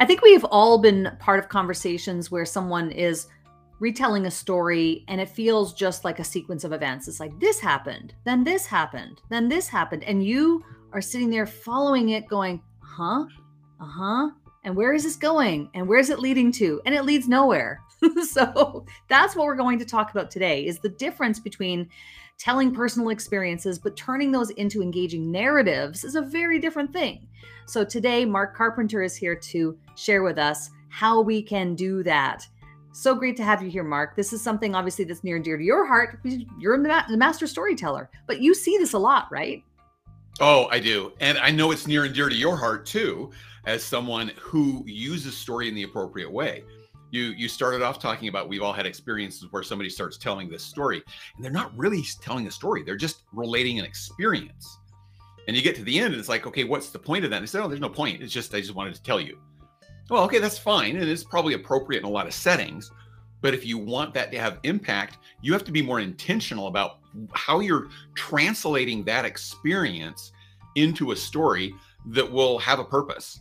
I think we've all been part of conversations where someone is retelling a story and it feels just like a sequence of events. It's like this happened, then this happened, then this happened. And you are sitting there following it going, huh? Uh-huh. And where is this going? And where is it leading to? And it leads nowhere. So that's what we're going to talk about today is the difference between telling personal experiences, but turning those into engaging narratives is a very different thing. So today, Mark Carpenter is here to share with us how we can do that. So great to have you here, Mark. This is something obviously that's near and dear to your heart. You're the master storyteller, but you see this a lot, right? Oh, I do. And I know it's near and dear to your heart too, as someone who uses story in the appropriate way. You started off talking about we've all had experiences where somebody starts telling this story and they're not really telling a story. They're just relating an experience. And you get to the end and it's like, okay, what's the point of that? And they say, oh, there's no point. It's just, I just wanted to tell you. Well, okay, that's fine. And it's probably appropriate in a lot of settings. But if you want that to have impact, you have to be more intentional about how you're translating that experience into a story that will have a purpose.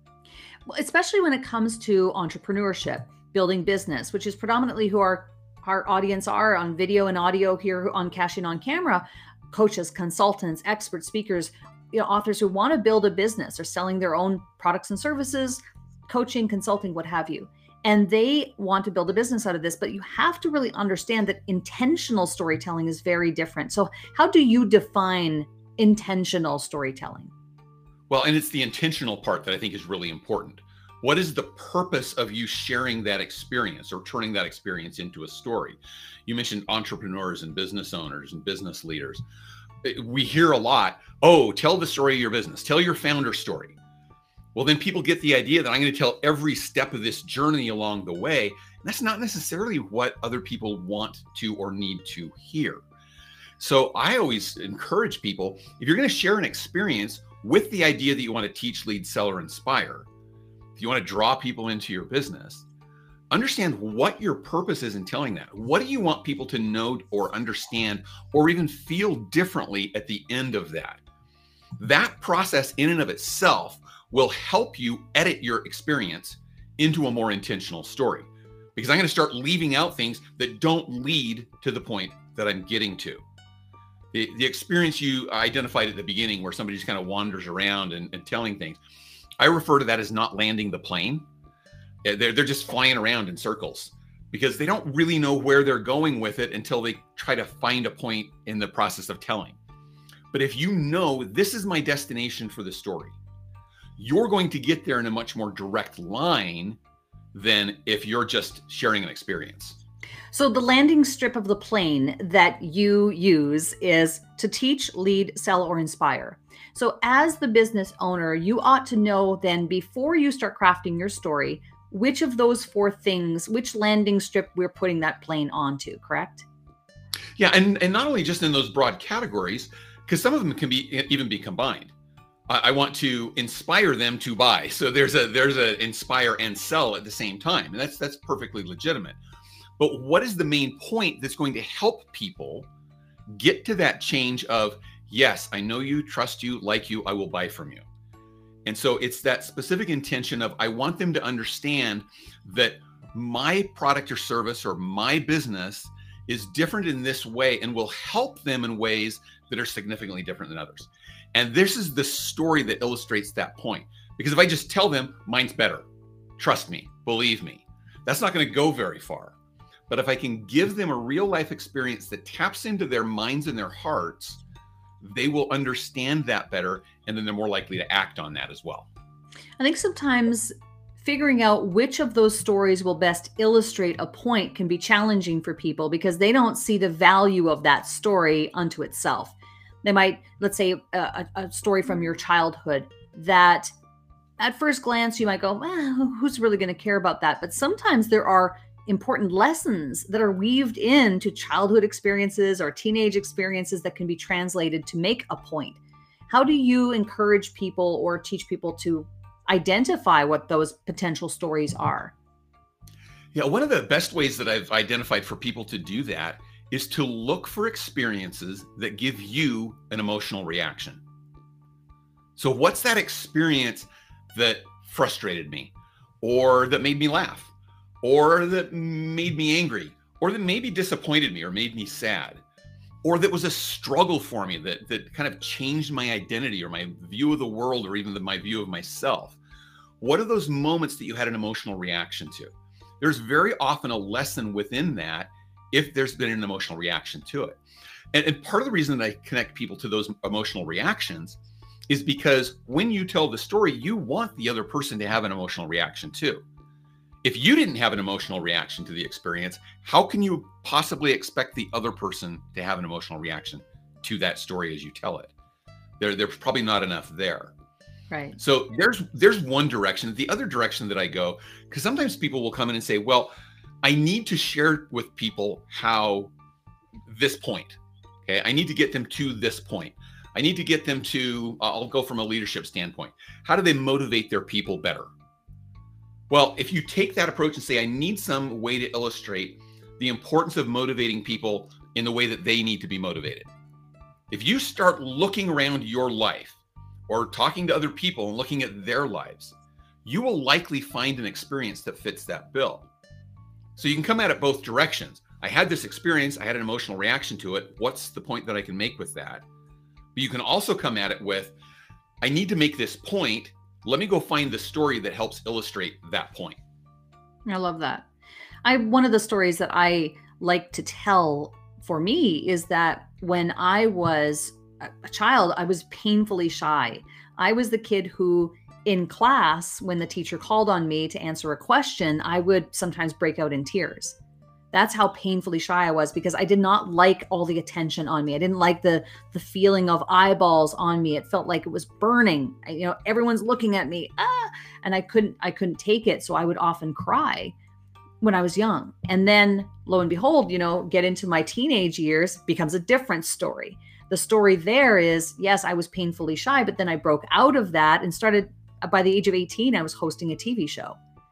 Well, especially when it comes to entrepreneurship, building business, which is predominantly who our audience are on video and audio here on Cash In on Camera, coaches, consultants, experts, speakers, authors who want to build a business or selling their own products and services, coaching, consulting, what have you. And they want to build a business out of this, but you have to really understand that intentional storytelling is very different. So how do you define intentional storytelling? Well, and it's the intentional part that I think is really important. What is the purpose of you sharing that experience or turning that experience into a story? You mentioned entrepreneurs and business owners and business leaders. We hear a lot, oh, tell the story of your business, tell your founder story. Well, then people get the idea that I'm going to tell every step of this journey along the way. And that's not necessarily what other people want to or need to hear. So I always encourage people, if you're going to share an experience with the idea that you want to teach, lead, sell, or inspire, if you want to draw people into your business, understand what your purpose is in telling that. What do you want people to know or understand or even feel differently at the end of that? That process in and of itself will help you edit your experience into a more intentional story. Because I'm going to start leaving out things that don't lead to the point that I'm getting to. The experience you identified at the beginning where somebody just kind of wanders around and telling things, I refer to that as not landing the plane. They're just flying around in circles because they don't really know where they're going with it until they try to find a point in the process of telling. But if you know this is my destination for the story, you're going to get there in a much more direct line than if you're just sharing an experience. So the landing strip of the plane that you use is to teach, lead, sell, or inspire. So as the business owner, you ought to know then before you start crafting your story, which of those four things, which landing strip we're putting that plane onto, correct? Yeah, and not only just in those broad categories, because some of them can even be combined. I want to inspire them to buy. So there's a inspire and sell at the same time. And that's perfectly legitimate. But what is the main point that's going to help people get to that change of, yes, I know you, trust you, like you, I will buy from you. And so it's that specific intention of, I want them to understand that my product or service or my business is different in this way and will help them in ways that are significantly different than others. And this is the story that illustrates that point. Because if I just tell them mine's better, trust me, believe me, that's not going to go very far. But if I can give them a real life experience that taps into their minds and their hearts, they will understand that better. And then they're more likely to act on that as well. I think sometimes figuring out which of those stories will best illustrate a point can be challenging for people because they don't see the value of that story unto itself. They might, let's say, a story from your childhood that at first glance you might go, well, who's really going to care about that? But sometimes there are important lessons that are weaved into childhood experiences or teenage experiences that can be translated to make a point. How do you encourage people or teach people to identify what those potential stories are? Yeah, one of the best ways that I've identified for people to do that is to look for experiences that give you an emotional reaction. So what's that experience that frustrated me? or that made me laugh, or that made me angry, or that maybe disappointed me or made me sad, or that was a struggle for me that kind of changed my identity or my view of the world or even my view of myself. What are those moments that you had an emotional reaction to? There's very often a lesson within that if there's been an emotional reaction to it. And part of the reason that I connect people to those emotional reactions is because when you tell the story, you want the other person to have an emotional reaction too. If you didn't have an emotional reaction to the experience, how can you possibly expect the other person to have an emotional reaction to that story as you tell it? There's probably not enough there. Right. So there's one direction. The other direction that I go, because sometimes people will come in and say, well, I need to share with people how this point, okay, I need to get them to this point. I need to get them to, I'll go from a leadership standpoint. How do they motivate their people better? Well, if you take that approach and say, I need some way to illustrate the importance of motivating people in the way that they need to be motivated. If you start looking around your life or talking to other people and looking at their lives, you will likely find an experience that fits that bill. So you can come at it both directions. I had this experience, I had an emotional reaction to it. What's the point that I can make with that? But you can also come at it with, I need to make this point. Let me go find the story that helps illustrate that point. I love that. One of the stories that I like to tell for me is that when I was a child, I was painfully shy. I was the kid who in class, when the teacher called on me to answer a question, I would sometimes break out in tears. That's how painfully shy I was because I did not like all the attention on me. I didn't like the feeling of eyeballs on me. It felt like it was burning. Everyone's looking at me, and I couldn't take it. So I would often cry when I was young. And then lo and behold, get into my teenage years, becomes a different story. The story there is, yes, I was painfully shy, but then I broke out of that and started, by the age of 18, I was hosting a TV show.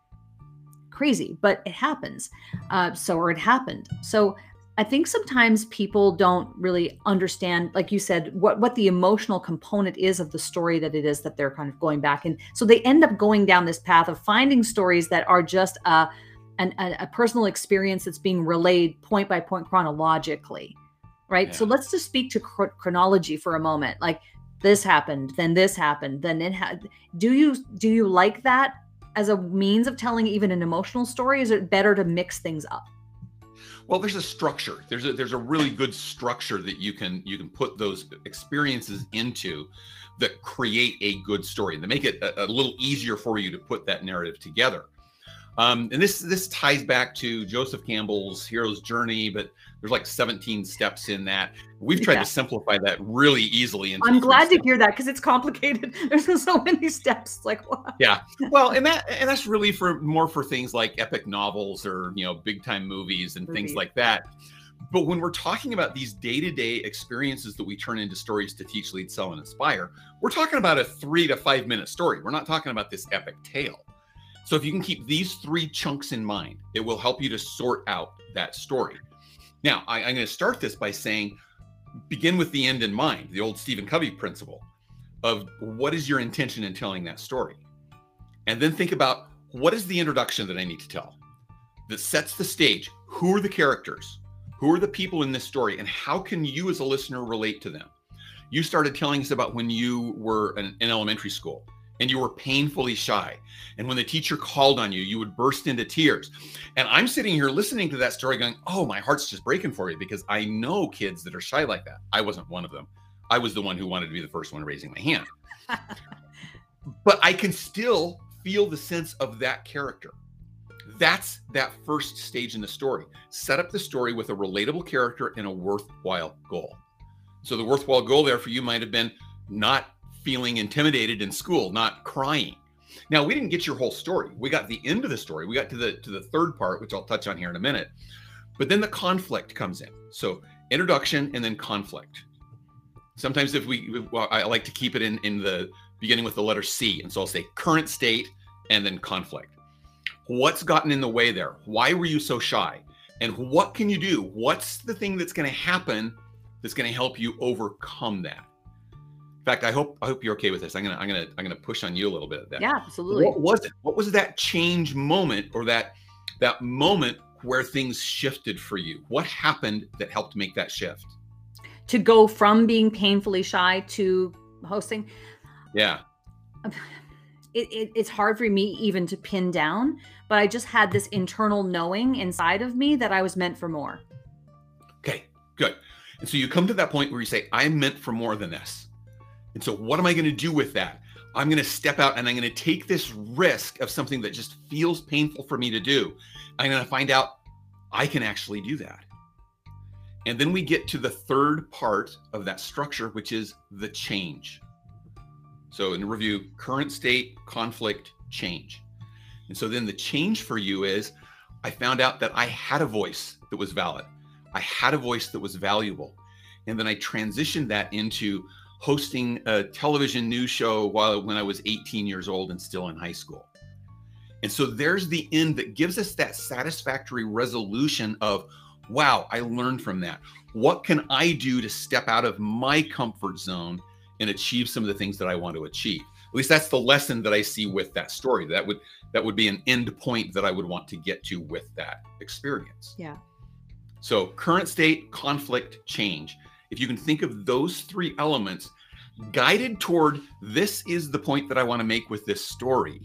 Crazy, but it happens. It happened. So I think sometimes people don't really understand, like you said, what the emotional component is of the story that it is that they're kind of going back. And so they end up going down this path of finding stories that are just a personal experience that's being relayed point by point chronologically, right? Yeah. So let's just speak to chronology for a moment. Like this happened, then this happened, then it had. Do you like that as a means of telling even an emotional story? Is it better to mix things up? Well, there's a structure. There's a really good structure that you can put those experiences into that create a good story and to make it a little easier for you to put that narrative together. And this ties back to Joseph Campbell's Hero's Journey, but there's like 17 steps in that. We've tried to simplify that really easily. I'm glad to hear that because it's complicated. There's so many steps. Like what? Yeah. Well, and that's really more for things like epic novels or big time movies and things like that. But when we're talking about these day-to-day experiences that we turn into stories to teach, lead, sell, and inspire, we're talking about a 3 to 5 minute story. We're not talking about this epic tale. So if you can keep these 3 chunks in mind, it will help you to sort out that story. Now, I'm going to start this by saying, begin with the end in mind, the old Stephen Covey principle of what is your intention in telling that story? And then think about what is the introduction that I need to tell that sets the stage? Who are the characters? Who are the people in this story? And how can you as a listener relate to them? You started telling us about when you were in elementary school and you were painfully shy. And when the teacher called on you, you would burst into tears. And I'm sitting here listening to that story going, oh, my heart's just breaking for you because I know kids that are shy like that. I wasn't one of them. I was the one who wanted to be the first one raising my hand. But I can still feel the sense of that character. That's that first stage in the story. Set up the story with a relatable character and a worthwhile goal. So the worthwhile goal there for you might have been not feeling intimidated in school, not crying. Now, we didn't get your whole story. We got the end of the story. We got to the third part, which I'll touch on here in a minute. But then the conflict comes in. So introduction and then conflict. Sometimes I like to keep it in the beginning with the letter C. And so I'll say current state and then conflict. What's gotten in the way there? Why were you so shy? And what can you do? What's the thing that's going to happen that's going to help you overcome that? fact, I hope you're okay with this. I'm gonna push on you a little bit of that. Yeah, absolutely. What was it? What was that change moment, or that moment where things shifted for you? What happened that helped make that shift? To go from being painfully shy to hosting. Yeah. It's hard for me even to pin down, but I just had this internal knowing inside of me that I was meant for more. Okay, good. And so you come to that point where you say, I'm meant for more than this. And so what am I going to do with that? I'm going to step out and I'm going to take this risk of something that just feels painful for me to do. I'm going to find out I can actually do that. And then we get to the third part of that structure, which is the change. So in review, current state, conflict, change. And so then the change for you is, I found out that I had a voice that was valid. I had a voice that was valuable. And then I transitioned that into hosting a television news show when I was 18 years old and still in high school. And so there's the end that gives us that satisfactory resolution of, wow, I learned from that. What can I do to step out of my comfort zone and achieve some of the things that I want to achieve? At least that's the lesson that I see with that story. That would be an end point that I would want to get to with that experience. Yeah. So current state, conflict, change. If you can think of those three elements guided toward, this is the point that I want to make with this story,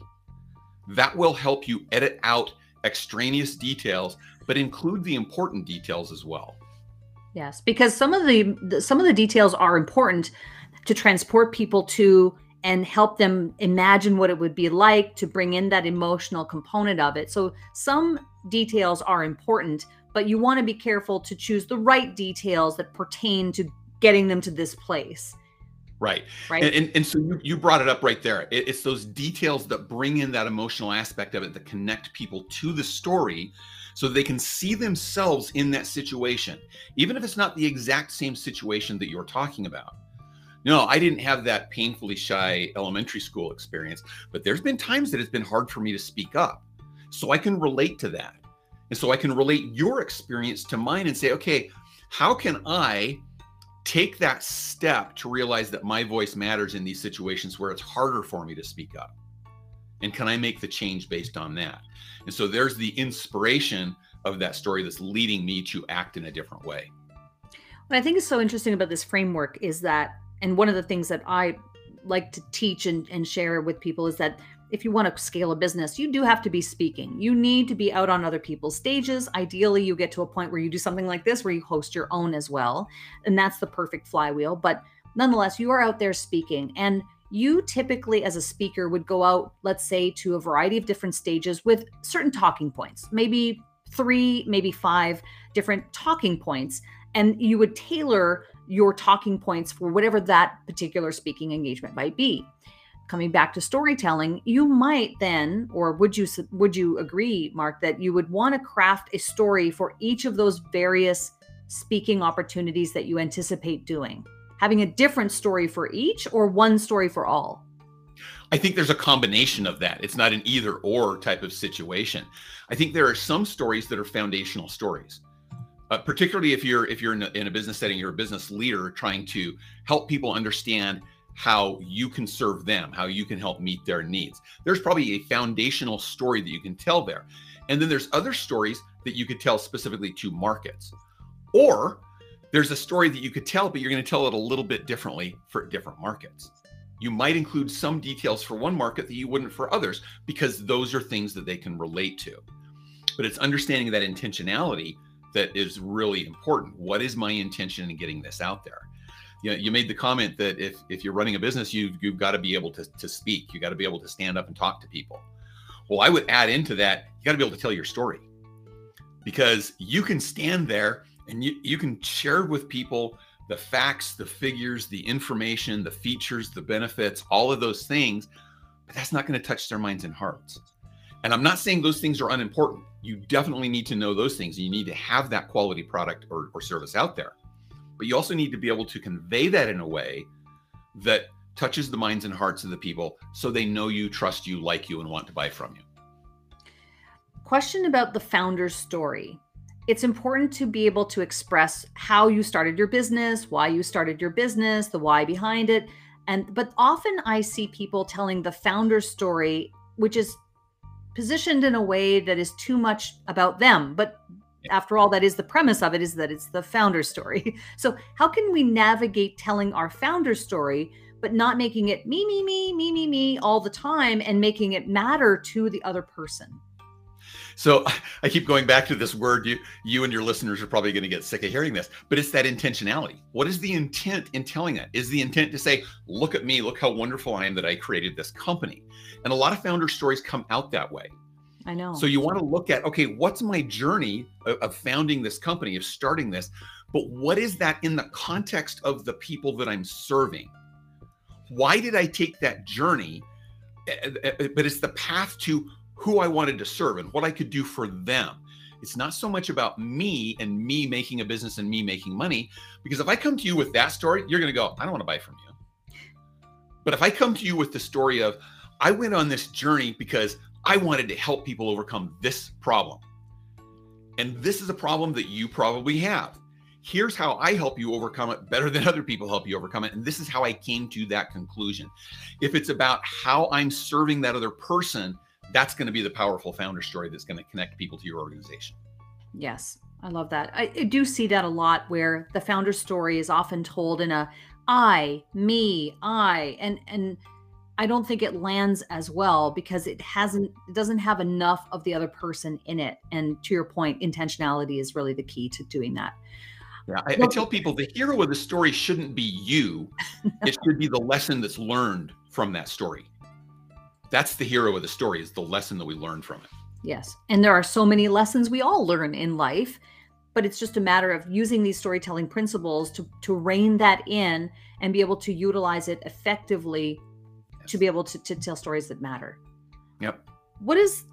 that will help you edit out extraneous details, but include the important details as well. Yes, because some of the details are important to transport people to and help them imagine what it would be like, to bring in that emotional component of it. So some details are important, but you want to be careful to choose the right details that pertain to getting them to this place. Right. Right. And so you brought it up right there. It's those details that bring in that emotional aspect of it, that connect people to the story so they can see themselves in that situation, even if it's not the exact same situation that you're talking about. No, I didn't have that painfully shy elementary school experience, but there's been times that it's been hard for me to speak up. So I can relate to that. And so I can relate your experience to mine and say, okay, how can I take that step to realize that my voice matters in these situations where it's harder for me to speak up? And can I make the change based on that? And so there's the inspiration of that story that's leading me to act in a different way. What I think is so interesting about this framework is that, and one of the things that I like to teach and share with people is that if you want to scale a business, you do have to be speaking. You need to be out on other people's stages. Ideally, you get to a point where you do something like this, where you host your own as well. And that's the perfect flywheel. But nonetheless, you are out there speaking. And you typically, as a speaker, would go out, let's say, to a variety of different stages with certain talking points, maybe 3, maybe 5 different talking points. And you would tailor your talking points for whatever that particular speaking engagement might be. Coming back to storytelling, you might then, or would you agree, Mark, that you would want to craft a story for each of those various speaking opportunities that you anticipate doing? Having a different story for each, or one story for all? I think there's a combination of that. It's not an either or type of situation. I think there are some stories that are foundational stories. Particularly if you're in a business setting, you're a business leader trying to help people understand how you can serve them, how you can help meet their needs. There's probably a foundational story that you can tell there. And then there's other stories that you could tell specifically to markets. Or there's a story that you could tell, but you're going to tell it a little bit differently for different markets. You might include some details for one market that you wouldn't for others, because those are things that they can relate to. But it's understanding that intentionality that is really important. What is my intention in getting this out there? You made the comment that if you're running a business, you've got to be able to speak. You got to be able to stand up and talk to people. Well, I would add into that, you got to be able to tell your story, because you can stand there and you can share with people the facts, the figures, the information, the features, the benefits, all of those things, but that's not going to touch their minds and hearts. And I'm not saying those things are unimportant. You definitely need to know those things. You need to have that quality product or service out there. But you also need to be able to convey that in a way that touches the minds and hearts of the people so they know you, trust you, like you, and want to buy from you. Question about the founder's story. It's important to be able to express how you started your business, why you started your business, the why behind it, But often I see people telling the founder story, which is positioned in a way that is too much about them. But after all, that is the premise of it, is that it's the founder story. So how can we navigate telling our founder story, but not making it me, me, me, me, me, me all the time, and making it matter to the other person? So I keep going back to this word. You and your listeners are probably going to get sick of hearing this, but it's that intentionality. What is the intent in telling that? Is the intent to say, look at me, look how wonderful I am that I created this company? And a lot of founder stories come out that way. I know. So you want to look at, okay, what's my journey of founding this company, of starting this, but what is that in the context of the people that I'm serving? Why did I take that journey? But it's the path to who I wanted to serve and what I could do for them. It's not so much about me and me making a business and me making money, because if I come to you with that story, you're going to go, I don't want to buy from you. But if I come to you with the story of, I went on this journey because I wanted to help people overcome this problem. And this is a problem that you probably have. Here's how I help you overcome it better than other people help you overcome it. And this is how I came to that conclusion. If it's about how I'm serving that other person, that's going to be the powerful founder story that's going to connect people to your organization. Yes, I love that. I do see that a lot, where the founder story is often told in a I, me, I, and I don't think it lands as well because it doesn't have enough of the other person in it. And to your point, intentionality is really the key to doing that. Yeah, I tell people the hero of the story shouldn't be you. It should be the lesson that's learned from that story. That's the hero of the story, is the lesson that we learn from it. Yes. And there are so many lessons we all learn in life, but it's just a matter of using these storytelling principles to rein that in and be able to utilize it effectively to be able to tell stories that matter. Yep. What is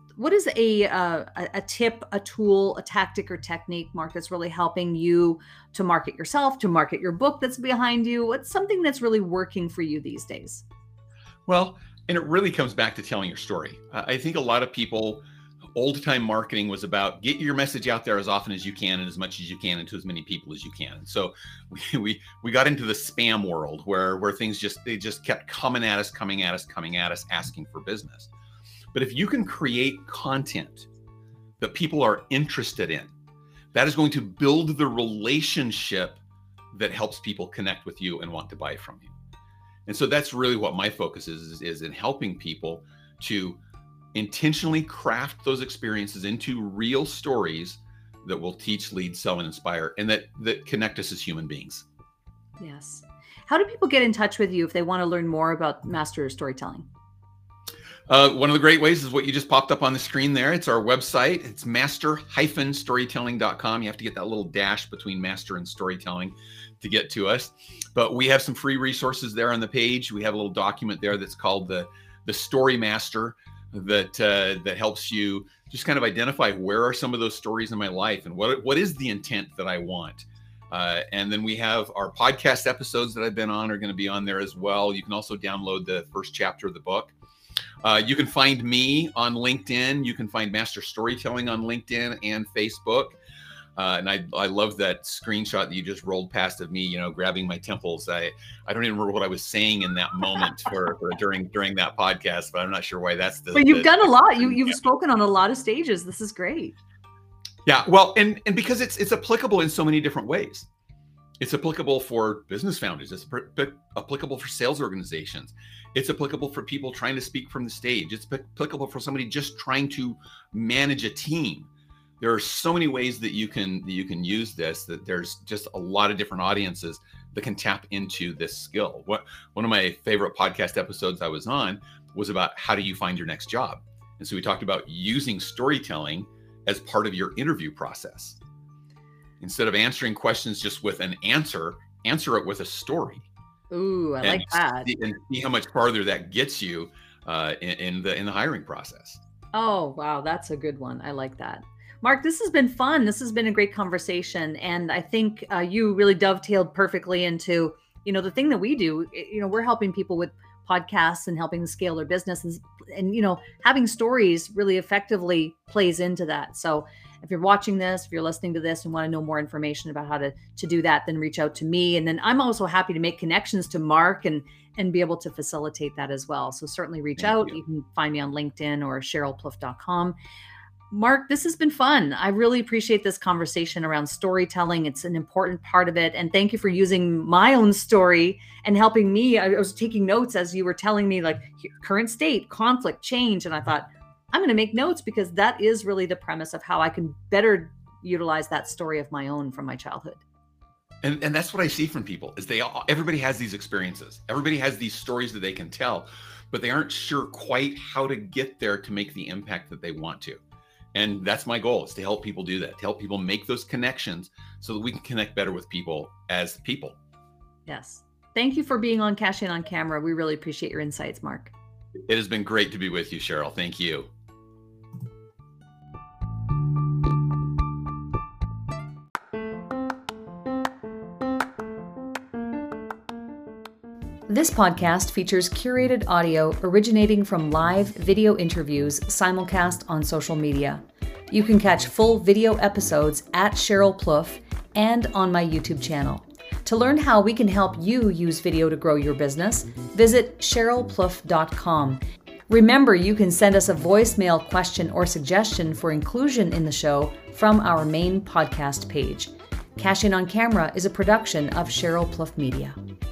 a tip, a tool, a tactic or technique, Mark, that's really helping you to market yourself, to market your book that's behind you? What's something that's really working for you these days? Well, and it really comes back to telling your story. I think a lot of people, old time marketing was about get your message out there as often as you can and as much as you can and to as many people as you can. And so we got into the spam world where things just kept coming at us, asking for business. But if you can create content that people are interested in, that is going to build the relationship that helps people connect with you and want to buy from you. And so that's really what my focus is in helping people to intentionally craft those experiences into real stories that will teach, lead, sell, and inspire, and that connect us as human beings. Yes. How do people get in touch with you if they want to learn more about master storytelling? One of the great ways is what you just popped up on the screen there. It's our website. It's master-storytelling.com. You have to get that little dash between master and storytelling to get to us. But we have some free resources there on the page. We have a little document there that's called the Story Master that helps you just kind of identify where are some of those stories in my life and what is the intent that I want. And then we have our podcast episodes that I've been on are going to be on there as well. You can also download the first chapter of the book. You can find me on LinkedIn. You can find Master Storytelling on LinkedIn and Facebook. And I love that screenshot that you just rolled past of me, grabbing my temples. I don't even remember what I was saying in that moment for during that podcast, but I'm not sure why that's the. But you've done a lot. You've spoken on a lot of stages. This is great. Yeah, well, and because it's applicable in so many different ways. It's applicable for business founders. It's applicable for sales organizations. It's applicable for people trying to speak from the stage. It's applicable for somebody just trying to manage a team. There are so many ways that you can use this, that there's just a lot of different audiences that can tap into this skill. One of my favorite podcast episodes I was on was about how do you find your next job? And so we talked about using storytelling as part of your interview process. Instead of answering questions just with an answer it with a story. Ooh, I like that. And see how much farther that gets you in the hiring process. Oh, wow. That's a good one. I like that. Mark, this has been fun. This has been a great conversation. And I think you really dovetailed perfectly into, the thing that we do. We're helping people with podcasts and helping them scale their business. And having stories really effectively plays into that. So if you're watching this, if you're listening to this and want to know more information about how to do that, then reach out to me. And then I'm also happy to make connections to Mark and and be able to facilitate that as well. So certainly reach Thank out. you. You can find me on LinkedIn or CherylPlouffe.com. Mark, this has been fun. I really appreciate this conversation around storytelling. It's an important part of it. And thank you for using my own story and helping me. I was taking notes as you were telling me, like, current state, conflict, change. And I thought, I'm going to make notes, because that is really the premise of how I can better utilize that story of my own from my childhood. And that's what I see from people is everybody has these experiences. Everybody has these stories that they can tell, but they aren't sure quite how to get there to make the impact that they want to. And that's my goal, is to help people do that, to help people make those connections so that we can connect better with people as people. Yes. Thank you for being on Cash In on Camera. We really appreciate your insights, Mark. It has been great to be with you, Cheryl. Thank you. This podcast features curated audio originating from live video interviews simulcast on social media. You can catch full video episodes at Cheryl Plouffe and on my YouTube channel. To learn how we can help you use video to grow your business, visit CherylPlouffe.com. Remember, you can send us a voicemail question or suggestion for inclusion in the show from our main podcast page. Cash In on Camera is a production of Cheryl Plouffe Media.